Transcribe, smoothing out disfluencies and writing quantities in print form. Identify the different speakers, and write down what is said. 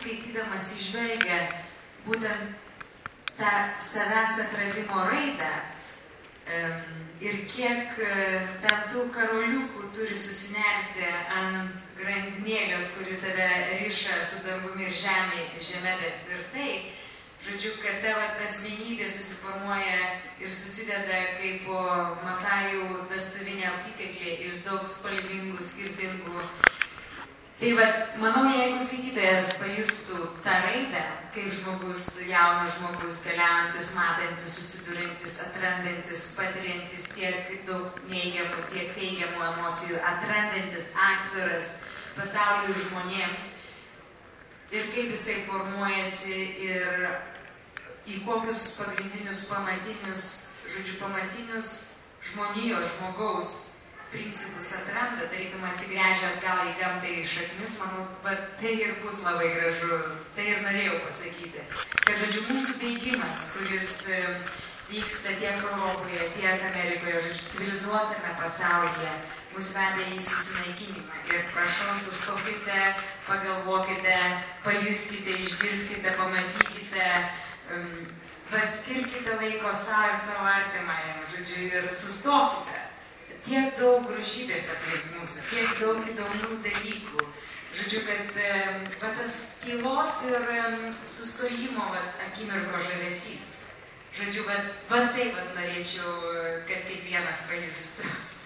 Speaker 1: skaitydamas įžvelgia būtent tą savęs atradimo raidą ir kiek ten tų karoliukų turi susinerti ant grandinėlės, kuri tave riša su dangumi ir žeme, bet tvirtai. Žodžiu, kad tavo asmenybė susiformuoja ir susideda kaip po masajų vestuvinė apykaklė iš daug spalvingų, skirtingų. Tai manau, jeigu skaitytojas pajustų tą raidą, kaip žmogus, jaunas žmogus, keliaujantis, matantis, susidurintis, atrandantis, patiriantis tiek daug neigiamų, tiek teigiamų emocijų, atrandantis, atviras pasauliui žmonėms ir kaip jisai formuojasi ir į kokius pagrindinius pamatinius žmonijos, žmogaus principus atranda, tarytum atsigręžia atgal į gamtą, į šaknis, manau, tai ir bus labai gražu, tai ir norėjau pasakyti. Kad, žodžiu, mūsų bėgimas, kuris vyksta tiek Europoje, tiek Amerikoje, žodžiu, civilizuotame pasaulyje, mus veda į susinaikinimą. Ir prašau, sustokite, pagalvokite, pajuskite, išgirskite, pamatykite, skirkite laiko savo ir savo artimajam, žodžiu, ir sustokite. Tiek daug grožybės aplink mūsų, tiek daug įdomių dalykų. Žodžiu, kad tas tylos ir sustojimo akimirko žavesys. Žodžiu, taip norėčiau, kad kiekvienas pajustų.